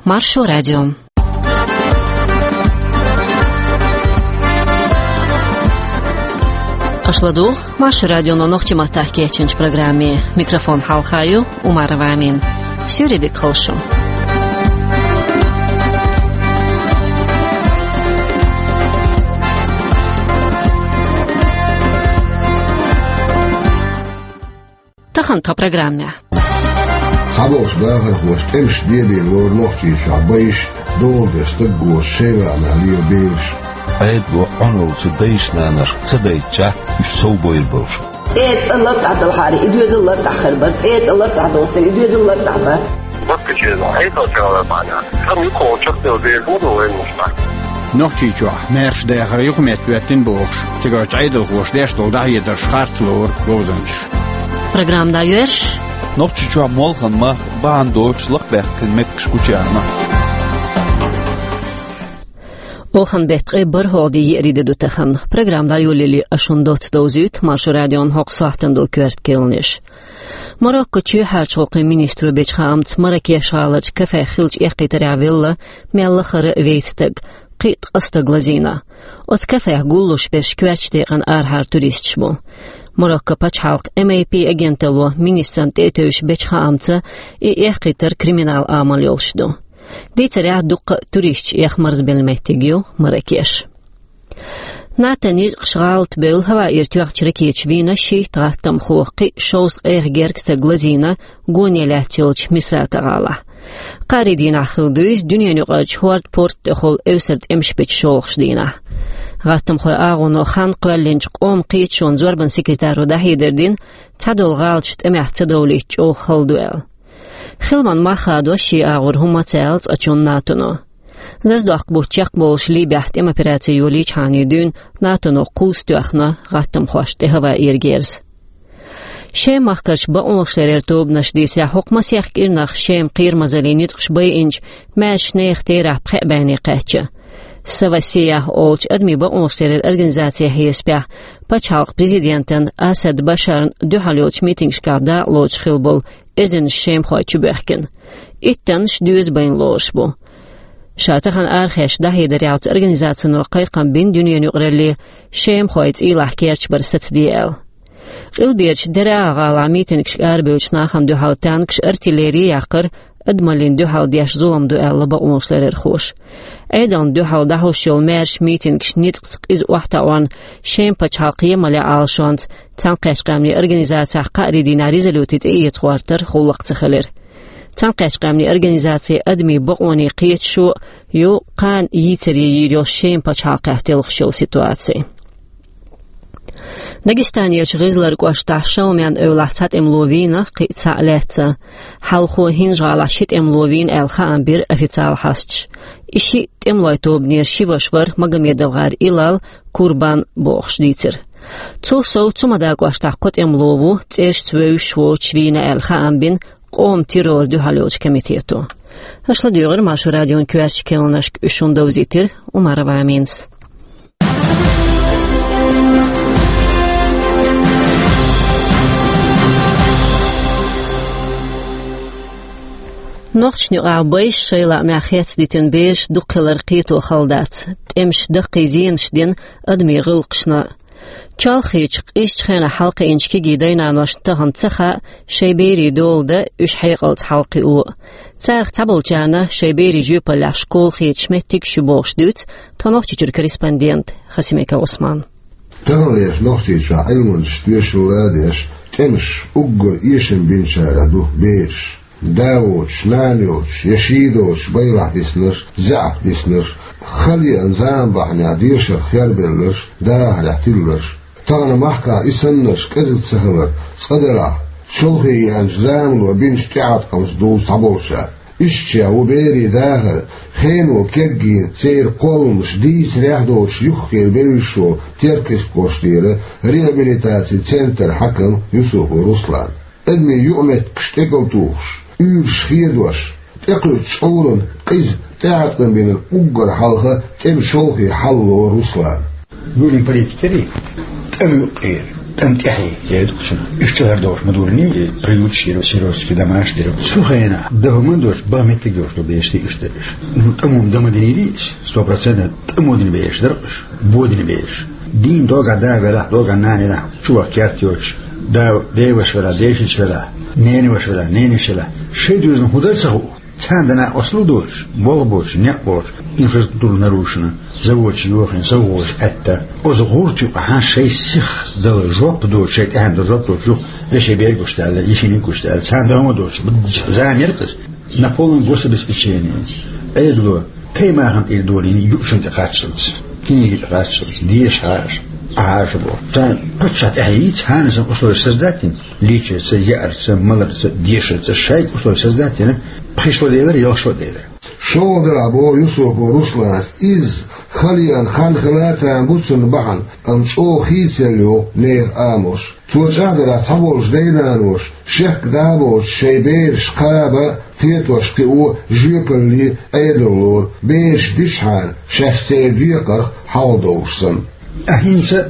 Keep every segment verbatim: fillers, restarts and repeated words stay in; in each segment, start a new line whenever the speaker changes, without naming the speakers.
Маршо радио. Ашладу Маршо радио на ногти матахки ченч программе. Микрофон Халхаю, Умарова Амин. Сюридик Холшу. Тахан та программе.
Sabos dagen was ems die loor nochtjes abais dolde stugos sheva na liobers.
Aid wo onol tsedeisna na tsedeicha soboybosh.
It's a lot of the hari. It was a lot of her, but it's a lot of those. It was a lot of her.
Wat kun je dan heel veel maken? Kan je gewoon chakdeel weer goed in staan.
Nochtje jo, mers de gerig met wet in box. Te gaat idel was destel dat je der schartloor gozens.
Программа даешь?
Nochtje jo molgan mag baan Duits lachwerken met skutjana.
Ohan betre barhodi eride dutahan. Programda julili ashundot dozut Marshall radion hoqsahtan do kvert kelnish. Marokko tju halchoqi ministru bechhamt Marrakesh halaj kafe khilch eqitravilla mellahar veistag qit qastaglazina. Os kafe gullush besh kverchdegan arhar turistshmo. Marokko pachhalq M A P agentelo ministrant etövüş bechhamtsa e eqitar kriminal amal yolshdu. Дицаря дук турист яхмарз белметтигио Марракеш. Натани шгалт бел хава иртюах чрекеч вина ши тратам хоқи шоус эргерк саглазина гонелатёлч мисратагала. Қаридина хилдуис дүниені қач хуард порт хол эвсерт эмшпеч шолхшдина. Гаттам хой агоно хан қвалленч қом қийтшон зорбан секретару дахидердин цадол галчт эмяхца довлич о халдуэл. Хилман махадо ши агур хумацелц ачун натуно. Заздуақ бучақ болшли бяхтем операция юли чани дун натуно қустуақна гаттам хоште хава иргерз. Шем махкаш ба оншлерер тобнаш дися хукмас яқ ирнах шем қир мазалинит қшбай инч мәш нехтера пхебани қача. Савасия олч адми ба оншлерер организация хеспя пачалq президентен Асад Башарн духалёч митингшкада лоч хилбол Ezin şem xoyçu bəhkin. İtten şdüz bayn loşbu. Şataxan arxeş dahidar yağıt organizasyonu qayqan bin dünyanı uqrali şem xoyç ilah kerç bar satdiyel. Qilbirç dara ağala mitingş arbeuç naxan duhal tankş artilleri yaqır admalin duhal diyaş zulam duella ba onşlar xoş. Aydan duhal dahoş yol merş mitingş nitq iz wahtawan şem paçalqiye mala alşant tanqashqamli organizasiya qaridina rezolutit eyet xwartar xulqt xalir. Tanqashqamli organizasiya admi baqoni qiyet shu yo qan yitri yo şem paçalqahtel xshul situatsiya. Dagestaniya chgizlar qoshta shawman ewlahtsat emlovina qitsalatsa halxo hinjala shit emlovin el khan bir ofitsial hasch ishi temloytobnir shivashvar magomedovgar ilal kurban boxshditsir Cu so cumada qoshta qot emlovu tsershtveu shwo chvina el khan bin qom terror duhaloj komitetu Ashladiyogir Marshall radion kverch kelnashk ushunda uzitir Umarova Amins نوخش نقع بايش شيلا معخيات ديتن بيش دقلر قيتو خلدات تمش دقي زين شدين أدمي غلقشنا چالخيچ إيش خينا حلقة إنشكي جيدينا ناشتغن تخا شيبيري دول ده إش حيقلت حلقي أو تارخ تابل جانا شيبيري جوبا لاشكول خيچ متك شبوش دوت تنوخش جر كريسباندينت خسيميكا عثمان
تغليش نوختيش علمون شتوش ولادش تمش أقر إيشن بنشارة دو بيش داوش نانيوش يشيدوش بيلح بيسنش زعف بيسنش خلي انزام بحني عديش الخيار بيلش داه لحتلش تغنى محكا إسنش كذب سهلر صدرع شلخي انجزام وبينش تعب قمس دول صبوشا إشتيا وبيري داهر خينو كيجي تسير قولمش ديس ريحدوش يخير بيشو تركز كوشتيرة ريهابيليتاتي تسنتر حكم يوسف ورسلان ادمي يؤمت كشتكلتوش Uurs vierdoors, teklut scholen, is teateren binnen Oeger halge, tem scholge hallo Rusland.
Jullie politiek, tem uur,
تمتحي يدوشنا اشتهر دوش مدورني بريوت شيرو شيرو في دماش ديرو سوخينا ده من دوش بامت دوش لو بيشتي اشتريش تمام دم دينيش ستة بالمية تمودني بيش درش بودني بيش دين دوغا دا ولا دوغا ناني لا شو كارتيوش دا ديوش ولا ديشش ولا نيني وش ولا نينيش ولا شيء دوزن هدسه عندنا أصل دوش بولبوش نقبوش إنفراستруктура нарушена заводش يوخن سووش أتا وزغورتي وحان شيء سخ دل جوب دوش شيء أهم دل جوب دوش ليش يبيع كشتال يشيني كشتال عندنا هم دوش زعم يركز نابولون بوس بسبيشيني أيدلو تيما عن إيدولين يوشن تقاتشلز كيني تقاتشلز ديش هاش عاش بو تان بتشات أهيت هانسن أصل سزداتين ليش سيار سملر ديش سشيء أصل سزداتين пришло дело, я что дело.
شو درابو يوسف ورسلان إز خليان خان خلاتان بوتسن بحن أم شو خيتلو نير آموش توجه درا تبولش دينانوش شك دابوش شيبيرش قرابة تيتوش قيو جيبلي أيدلور بيش ديشحان شخصي ديقر حوضوشسن
أهينسا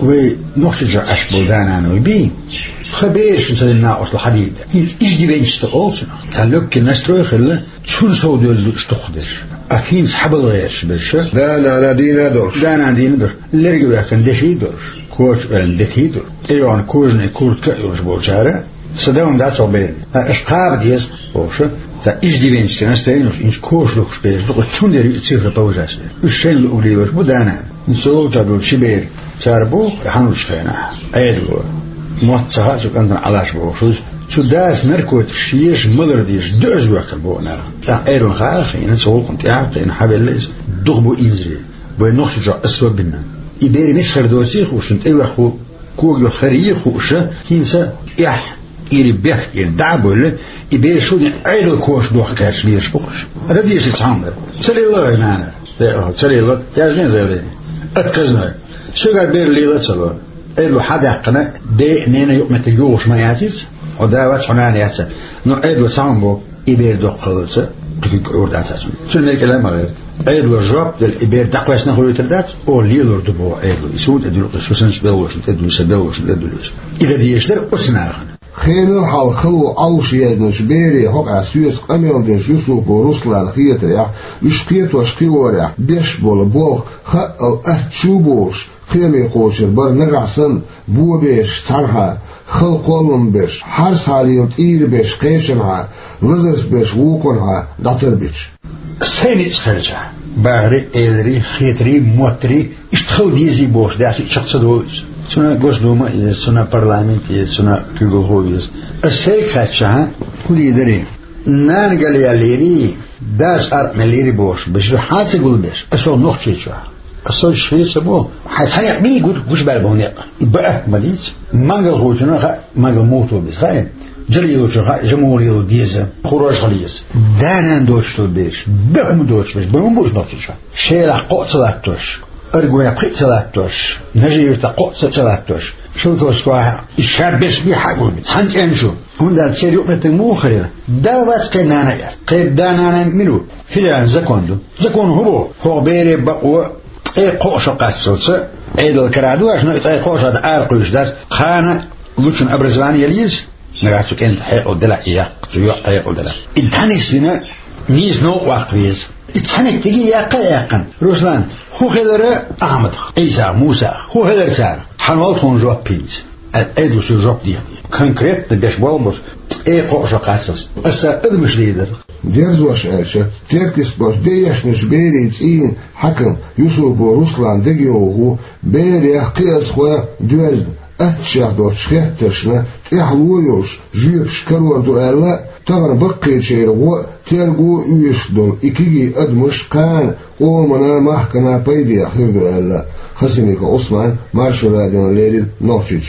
ونخشجر أشبول دانانو بي خبيرش نسلنا أصل حديد إيش دي بينش تقولشنا تعلق الناس خلا شو نسوي دول اشتخدش أكين سحب الغيرش بش
دانا نادينا دورش
دانا نادينا دورش اللي رجوا يكن دشي دورش كوش أن دتي دور إيران كوجن كورت كيرش بوشارة صدقهم ده صبير أشقاب ديس بوشة تا إيش دي بينش كناس تينوش إنش كوش لوش بيش لوش شون ديري تصير بوجاش الشيء اللي أولي وش بدانا نسوي جابوا شبير شاربو حنوش خينا أيدلو موتها شو كان علاش بوشوز شو داس مركوت شيش مدرديش دوز وقت بونا لا ايرون خاخ ان سوق كنت عاق ان حبلز دغبو انزري بنخش جو اسوا بنا يبير مسخر دوسي خوش انت ايوا خو كوغ خري خوش هينسا يح يري بيخ يدعبل يبير شو ايرو كوش دوخ كاش ليش بوش هذا ديش تصامر سلي الله ينانا سلي الله يا زين اتكزنا شو قال بير ليله سلو إلو حدا قنا ده نينا يوم تجوش ما ياتيس وده وش عنان ياتس نو إلو سامبو إبير دو قلصة بكي قرد أساسا شو الملك لما غيرت إلو جاب دل إبير دقوش نخلو يتردات أو ليلور دبو إلو يسود إدلو قشوسنش بلوش إدلو سبلوش إدلوش إذا دي يشتر أسناخن
خينو حال خلو عوشي يدنش بيري حق عسيوس قميل ديش يوسف ورسلان خيطريح يشقيت وشقيوريح بيش بول بول خأل أهتشوبوش خيمي قوشر بر نقعسن بو بيش تنها خل قولن بيش حرس حاليوت إير بيش قيشنها لزرس بيش ووقنها داتر بيش
سيني تخرجها باغري إيدري خيطري موتري اشتخل ديزي بوش داشي شخص دوش سنة قوش دوما إيز سنة برلامنت إيز سنة كيغل هو إيز السيك خاتشها كل يدري نان قال ياليري داس أرق مليري بوش بشو حاسي قول بيش أسوال نوخشيشها أصل شيء سبوه حتى مين يقول وش بالبونيق يبقى مديت ما قال هو شنو خا ما قال موتو بس خاين جري يوش خا جمهوري وديزه خروج خليس دانا دوش تبيش بهم دوش بس بهم بوش نطيشة شيء لا قوت صلاتوش أرجونا بقيت صلاتوش نجي يتقوت صلاتوش شو توسوا الشاب بس بيحقول سانت انشو هم ده سيريو متمو خير ده بس كنانا يا قيب دانا منو فيلان زكوندو زكون هو هو بيري بقوا اي قوش قاتلت عيد الكرادو عشان اي قوش هذا ارقوش داس خانه لوشن ابرزواني يليز نغاتو كنت حيق ودلا اياه قتيو حيق ودلا انتانيس بنا نيز نو واقفيز اتحنك تجي يا قياقا رسلان هو خير احمد عيسى موسى هو خير سار حنوال خون جواب بيز ايدو سو جواب دي كونكريت داش بولبوس اي قوش قاتلت اسا ادمش ليدر
ديرزوش عيشة تركس باش ديش نش بيري تين حكم يوسف ورسلان دقيوه بيري قياس خواه دوز أتشيخ دوش خيح تشنا تحلويوش جيبش كرور دو ألا تغن بقي تشيرغو تيرغو يشدون إكيجي أدمش قان قومنا محكنا بيدي أخير دو ألا خسميك عثمان مارشو راديون ليرين نوشيتشي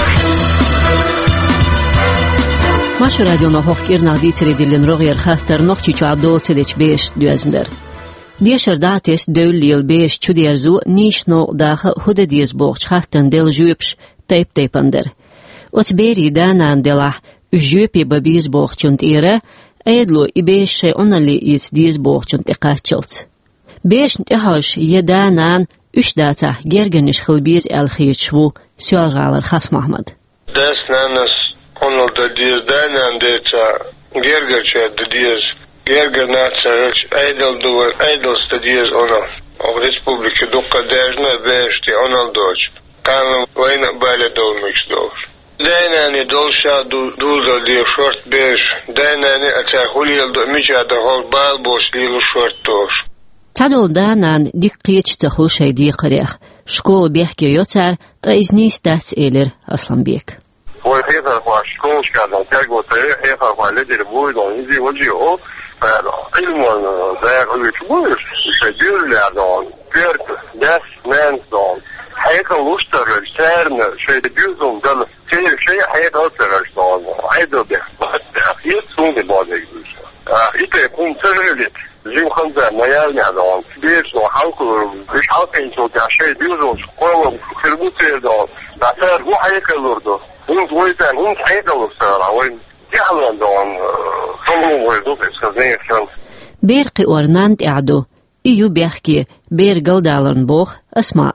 ماش راديو نهوخ كيرنا دي تري دلن روغير خاطر نوخشي تعدو تليش بيش دوزندر ديشر داتس دول ليل بيش تشديرزو نيش نو داخ هدا ديز بوخ خاطن دل جوبش تيب تيبندر وتبيري دانان دلاح جوبي ببيز بوخ چنت إيرا أيدلو إبيش شيئون اللي يت ديز بوخ چنت إقاتشلت بيش نتحاش يدانان اش داتا گرگنش خلبيز الخيتشو سؤال غالر خاص محمد
داس نانس onul da diez dainan deca gergača da diez gerga naca reč eidel duvar eidels da diez onal o Republike dukka dežna bežti onal doć kanal vajna balja dolmiks doš dainani dolša dulzal dio short bež dainani aca hulijel do miča da hol balboš lilu short doš
تعدل دانان دقيقة تخل شيء دقيق شكول بيحكي يوتر تايزنيس دات إيلر أصلا بيك
我黑色话公司干的，结果在黑色话里头不会东西，我就哎了，哎么呢，在个月初是就是两种，第二个 das man 种，还有个路上的人呢，是的，比如说的，这些谁还有个人说呢，还有的，也从的包这个是啊，一对公司的。就很在那样那种，比如说韩国为啥跟你说讲谁，比如说我我是不知道，但是我还有个路的，我我在我还有个路了，我家人种中国我都是这样。
بيرقي أورناند إعدو إيو بيحكي بيرقل دالن بوخ أسماء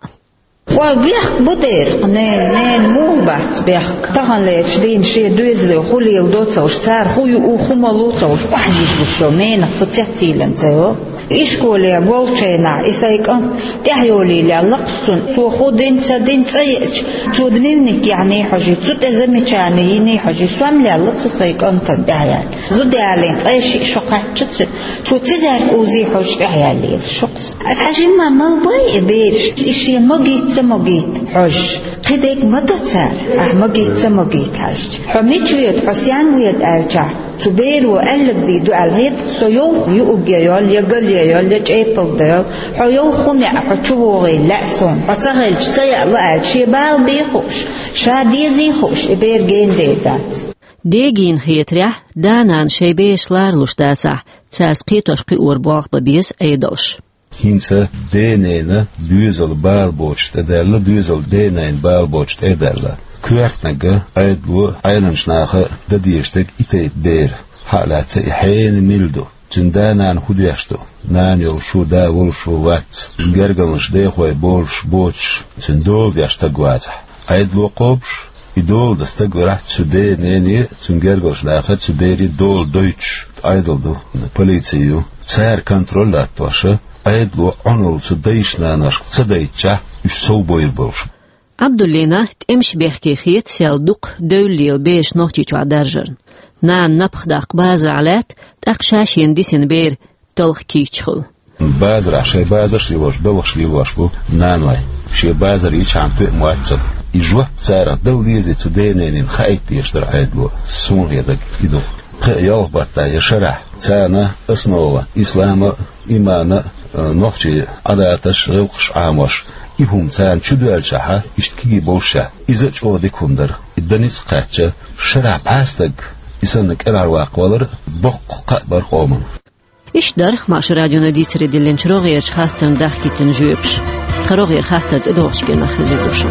وبيح بدر نين نين مو بات بيح تهان ليش دين شيء دوزله خليه ودوتسوش صار خوي وخمالوتسوش واحد يشوفه نين فتحتي لنتيو إشكولي بولشينا إسايكون تحيولي للقصن سو خودين تدين تأيج تودنينك يعني حاجة تود زميشاني يني حاجة سوام للقص سايكون تدعيان زود علين أي شيء شقة تود تود تزار أوزي حاجة تحيالي الشخص حاجة ما ملبي بيش إشي مجيت مجيت حاجة قديك ما تتصار أه مجيت مجيت حاجة حميت ويد حسيان ويد أرجع تبير وقلب دي دو الهيد سيوخ يوجيال يقل يال يجيبل ده حيو خنع حشوغي لأسون حتغل شيء لا شيء بال بيخوش شادي زي خوش بير جين ديدات
ديجين هيتريح دانان شي بيش لارلوش داتح تاس قيتوش قي أورباق ببيس أيدوش
Hinsa deneyne düzel balboç ederle düzel deneyn balboç ederle. Kuyaknaga ayet bu aylanşnağı da diyestek iteyt ber. Halatı hayni mildo. Cündanan hudiyaşto. Nan yol şu da vol şu vat. Gergalış de koy bolş boç. Cündol yaşta guat. Ayet bu qobş idol da stagvara çüde neni cüngergalış nağı çüberi dol deutsch. Aydoldu policiyu. Tsar kontrollat başı. Ayet bu anol çudayşnanar çudayça üç soboyl bolş.
عبداللينا تمش بيحكي خيط سيالدوق دولي وبيش نوحتي چو عدرجرن نان نبخ داق باز علات تاقشاش يندسين بير تلخ كيچخل
بازر شي بازر شيوش بلخ شيوش بو نانواي شي بازر يچ عم تو مواتب يجوا سارة دوليزي تدينين خايت يشتر عيدلو سون يدك يدو قيال باتا يشرح تانا اسنوه إسلام إيمان نوحتي عداتش غلقش عاموش İhum sen çüdüel şaha iştki bolşa izaç o dekundur idaniz qaça şarab astak isanık erar waqwalar boqqa bar qomun
işdar maş radyona ditri dilin çroğyer xattan dahkitin jübş qaroğyer xattat edoçken xiziduşum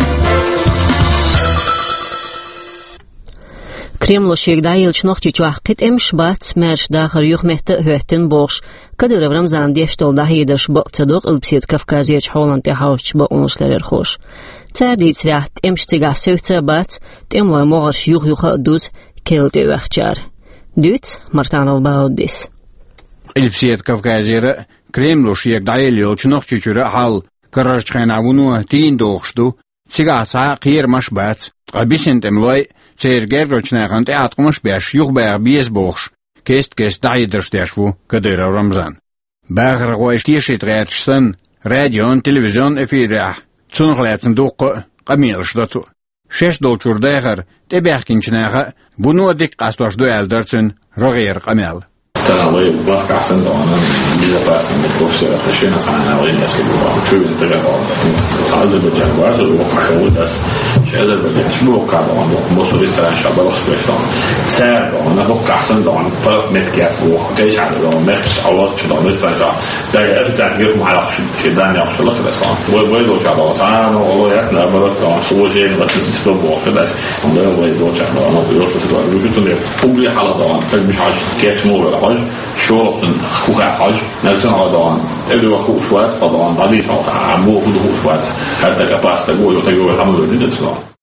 Kremlo şegdayılç noxçi çuaqit emş bat merş daxır yuxmehti höhtin boş kadır Ramzan deştol dahidaş baqtadoq ilbsit Kafkaziyç Holland hawç ba onuşlar xoş Tsadit sraht emş tiga söhte bat temlo moğarş yuq yuqa duz kelte waxchar Düt Martanov baudis
ilbsit Kafkaziyra Kremlo şegdayılç noxçi çura hal qararçxanavunu tin doqşdu sigasa qirmaş bat qabisin temloy Çergergoçnağın teatqmış beş yuq bär bies boş. Kest kest daydırsdeşvu kadır Ramzan. Bağır qoyştişit rətşsən radio televizyon efirah. Çunqlatsın doqqı qamilşdatu. Şeş dolçurdağır tebərkinçnağı bunu dik qaslaşdı eldirsin rəğir qamal.
تناوي بقى أحسن طبعاً بيجا باسم بالكوفسير خشينا صنعنا وين يسكت بقى شو ينتقل تعزل بدي أخبار الوقت حول بس شيء هذا بدي أشبه وقع طبعاً بصوا لسه إن شاء الله بس بيشتغل سعر طبعاً بقى أحسن طبعاً فرق متكات وقت جيش على طبعاً مخش أول شيء طبعاً لسه إن شاء ده أبتدأ يوم على شيء داني أخش لك بس طبعاً ويدو كذا طبعاً والله يحنا بدك طبعاً سووا شيء بس نسيب وقت ده عندنا ويدو كذا طبعاً ويدو كذا ويدو كذا قبلي حلا طبعاً مش عايش كيف مو ولا حاجة شو خوها حاج نلزم عدوان إلو خوش وات فضوان ضليل عمو خدو خوش وات حتى كباس تقول وتقول الحمد لله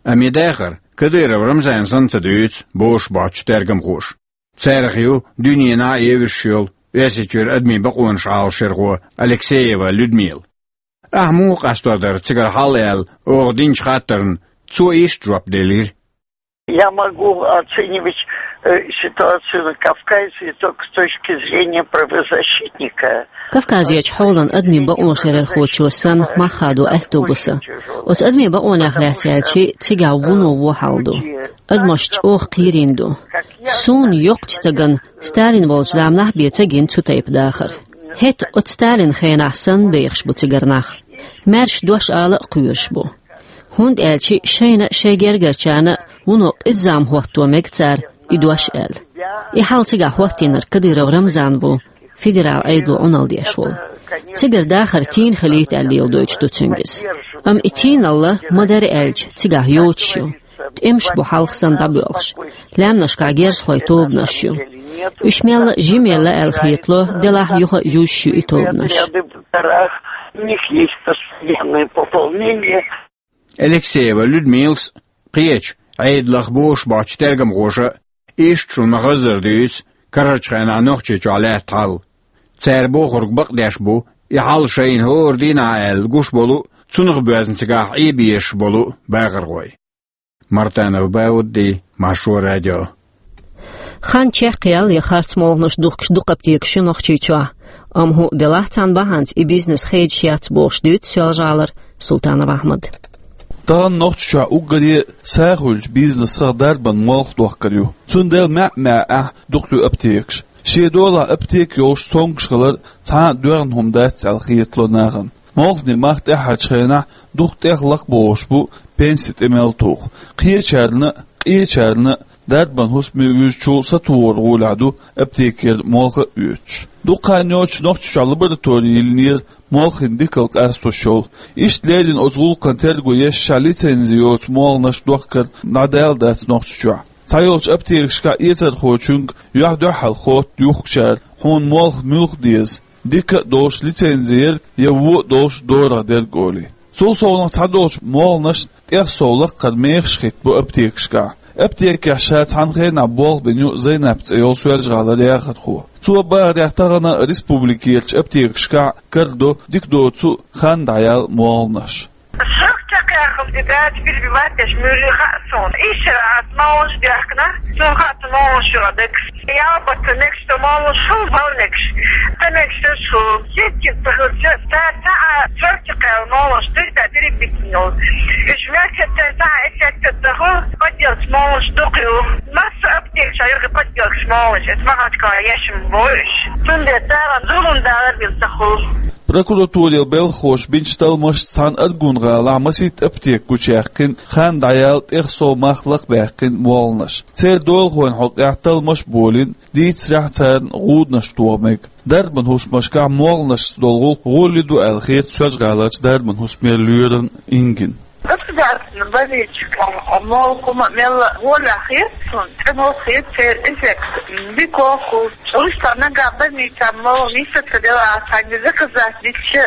أمي داخر كدير رمزان سنت دوت بوش باتش ترجم خوش تاريخيو دنيا نا يورشيل يسيتشر أدمي بقون شعال شرغو ألكسييفا لودميل أهمو قاستودر تيجر حاليل أو دينش خاطرن تسو إيش دروب ديلير.
Я могу оценивать ситуацию на Кавказе только с точки зрения правозащитника.
Кавказиач حولن أدمي بقون شرر خوتشوسن ما خادو أهتوبوسا وس أدمي بقون أخلاصياتشي تيجا ونو وحالدو أدمش أوخ قيريندو سون يقتتغن ستالين والج زامنح بيتغين تتايب داخر هيت أت ستالين خين أحسن بيخش بو تيجرناخ مرش دوش آلا قيوش بو هند ألشي شينا شيجرجرچانا ونو إزام هوتو مكتار إدوش أل إحال تيجا هوتينر كدير رمزان بو فيدرال عيدو عنال ديشول تيجر داخر تين خليت الليل دوش دوتشنجز أم إتين الله مدار ألج تيجا يوتشيو تمش بو حلقسن دابلش لامنش كاجيرس خوي توبنشيو إشميل جيميل الخيطلو دلاه يوخ يوشيو إتوبنش
ألكسييفا لودميلس قيتش عيد لخبوش باش ترجم غوشة إيش مغزر ديس كررش خينا نوخشي عليه طال تسربو خرق بقداش بو يحال شين هور دين عائل قوش بولو تسنغ بوزن تقاح إيبيش بولو باغر غوي مرتانا وباود دي مشهور راديو
خان تشيقيال يخارت مولنش دوخش دوقبتيك شنوخشي چوا أم هو دلاتان باهانت إي بيزنس خيد شيات بوش ديت سيالجالر سلطان أحمد
Dağın noqtuşa uqari sağulj biznes darban molq doqkaryu. Sundel ma ma ah duqlu aptekş. Şedola aptek yoş songşqalar ta dörn humdat alxiyetlo nağın. Molqni maxt ahçına duqteqlaq boş bu pensit emel toq. Qiyeçarını qiyeçarını darban husmi yüz çolsa tuğur oladu apteker molqa üç. Duqanyoç noqtuşa laboratoriyilnir молхин дикал астошол иштledin озгулкан терго еш лицензиот молнаш дохкар надел дат нохчуа тайолч аптекшка ицер хочунг яхдахал хот юхшар хон молх мулх диз дика дош лицензиер яво дош дора дерголи сол солна тадоч молнаш терсолак кадмехшхит бу аптекшка аптека шат ханхена бол беню зейнапт йолсуер жгала яхат ху Zu بعد احترنا ريسبوبليكيلش ابتيكشكا كردو ديكدو تسو خان دايال موالناش.
شكتك يا أخي بدأت بالبيباتش مولي خاصون إيش رأت ماوش ديكنا سو خات ماوش ردكس يا بس نكست ماوش شو بونكش تنكست شو جيتي تخرج تا تا شكتك يا ماوش تيجي تدري بيتنيو إيش ماك تا إيش تدخل قد يلش ماوش دقيو ما سو ابتيكش يرغب قد يلش ماوش اسمعت كايش مبوش تندي تارا زولون دار بيلتخل
Prokuratoriya belxoş binçtalmış san argunğa lamasit aptek guçaqin xan dayal texso maxlaq baqin mualnash. Ser dolğun hoqaqtalmış bolin ditsrahtan qudnash tuamek. Darban husmashka mualnash dolğul golidu alxir söjgalaç darban husmerlüren ingin.
Государственный болельщикам молкума мела воля хитсон, требовал хитсер эффект. Бикоху, что на габами там мол месяц дела, а не заказать дичь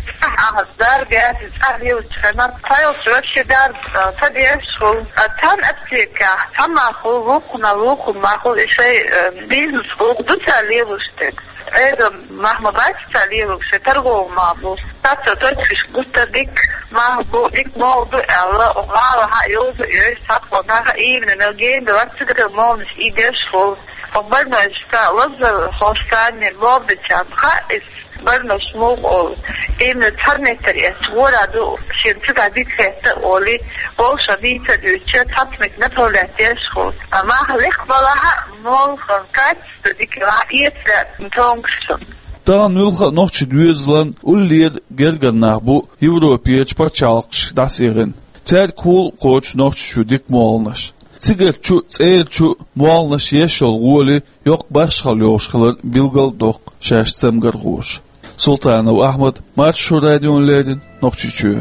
ахаздар гасит, а девочка на файл вообще дар садешку. А там аптека, там маху луку на луку, маху еще бизнес луку, тут левушек. Это махмабать левушек, торговый мабус. Так что точно густо дик махбу дик молду Ella och alla har ju så är satt på några even och game det var så det måns i det så och bara ska låta hostan med lobbychan är bara små och en tarneter är svåra då sen så där det sätter oli och så vita du chat hat med napola det så amma halik bara mål från kat det kan är tongson
Dağın ülke noqçı düzlan ullir gerganah bu Avropiya çpaçalqış dasirin. Ter kul qoç noqçı şudik mualnaş. Tsigerçu tserçu mualnaş yeşol goli yok başqal yoşqalar bilgal doq şaşsamgar qoş. Sultanov Ahmad Marşur radionlerin noqçıçı.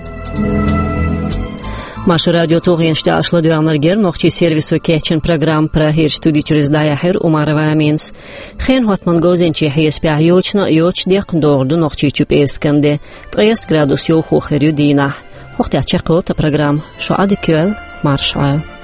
Маша радио Тугиншта ашла дуанларгер нохчи сервису кечин программ про хир студи через даяхир Умарова Аминс. Хен хотман гозенчи хес пяйочна йоч дек дорду нохчи чупевсканде тридцать градус йоху хирю дина. وقت أتشقوا تبرنامج شو عادي كيل مارشال